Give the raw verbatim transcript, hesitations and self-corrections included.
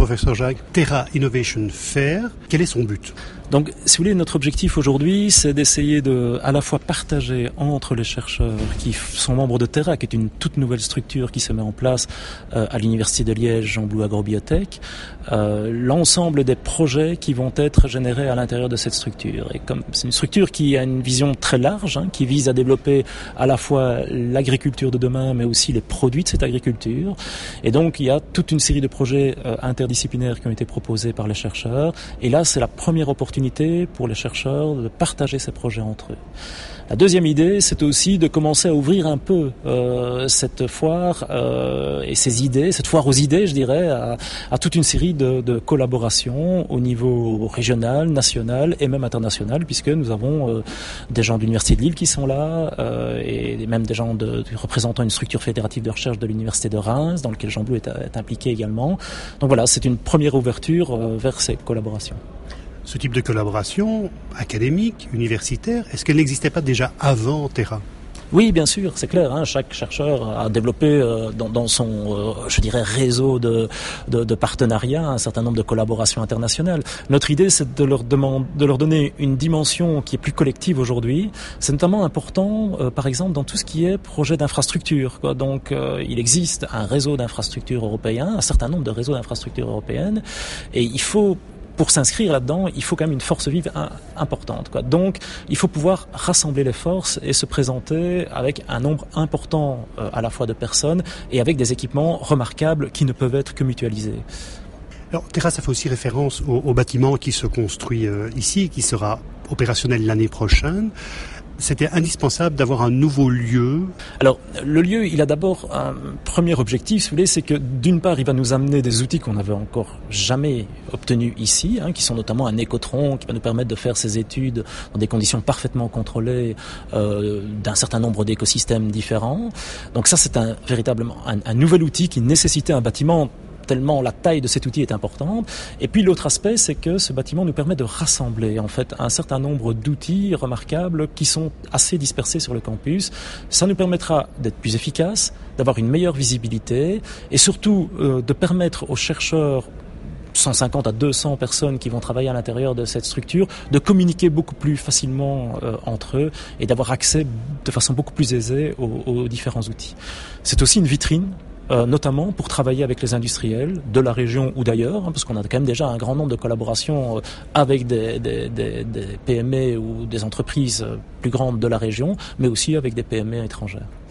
professeur Jacques, Terra Innovation Fair, quel est son but ? Donc, si vous voulez, notre objectif aujourd'hui, c'est d'essayer de, à la fois partager entre les chercheurs qui sont membres de Terra, qui est une toute nouvelle structure qui se met en place euh, à l'Université de Liège, Jean Blou Agrobiotech, euh, l'ensemble des projets qui vont être générés à l'intérieur de cette structure. Et comme c'est une structure qui a une vision très large, hein, qui vise à développer à la fois l'agriculture de demain, mais aussi les produits de cette agriculture. Et donc, il y a toute une série de projets euh, interdisciplinaires qui ont été proposés par les chercheurs. Et là, c'est la première opportunité pour les chercheurs de partager ces projets entre eux. La deuxième idée, c'est aussi de commencer à ouvrir un peu euh, cette foire euh, et ces idées, cette foire aux idées, je dirais, à, à toute une série de, de collaborations au niveau régional, national et même international, puisque nous avons euh, des gens de l'Université de Lille qui sont là euh, et même des gens de, de, représentant une structure fédérative de recherche de l'Université de Reims, dans laquelle Jean Blou est, est impliqué également. Donc voilà, c'est une première ouverture euh, vers ces collaborations. Ce type de collaboration académique, universitaire, est-ce qu'elle n'existait pas déjà avant Terra ? Oui, bien sûr, c'est clair. Hein, chaque chercheur a développé euh, dans, dans son, euh, je dirais, réseau de, de, de partenariats un certain nombre de collaborations internationales. Notre idée, c'est de leur demander, de leur donner une dimension qui est plus collective aujourd'hui. C'est notamment important, euh, par exemple, dans tout ce qui est projet d'infrastructure, quoi. Donc, euh, il existe un réseau d'infrastructures européen, un certain nombre de réseaux d'infrastructures européennes, et il faut pour s'inscrire là-dedans, il faut quand même une force vive importante, quoi. Donc, il faut pouvoir rassembler les forces et se présenter avec un nombre important euh, à la fois de personnes et avec des équipements remarquables qui ne peuvent être que mutualisés. Alors, Terra, ça fait aussi référence au, au bâtiment qui se construit euh, ici, qui sera opérationnel l'année prochaine. C'était indispensable d'avoir un nouveau lieu. Alors, le lieu, il a d'abord un premier objectif, si vous voulez, c'est que d'une part, il va nous amener des outils qu'on n'avait encore jamais obtenus ici, hein, qui sont notamment un écotron, qui va nous permettre de faire ces études dans des conditions parfaitement contrôlées euh, d'un certain nombre d'écosystèmes différents. Donc ça, c'est un, véritablement un, un nouvel outil qui nécessitait un bâtiment tellement la taille de cet outil est importante. Et puis l'autre aspect, c'est que ce bâtiment nous permet de rassembler en fait un certain nombre d'outils remarquables qui sont assez dispersés sur le campus. Ça nous permettra d'être plus efficaces, d'avoir une meilleure visibilité et surtout euh, de permettre aux chercheurs cent cinquante à deux cents personnes qui vont travailler à l'intérieur de cette structure, de communiquer beaucoup plus facilement euh, entre eux et d'avoir accès de façon beaucoup plus aisée aux, aux différents outils. C'est aussi une vitrine Euh, notamment pour travailler avec les industriels de la région ou d'ailleurs, hein, parce qu'on a quand même déjà un grand nombre de collaborations euh, avec des, des, des, des P M E ou des entreprises plus grandes de la région, mais aussi avec des P M E étrangères.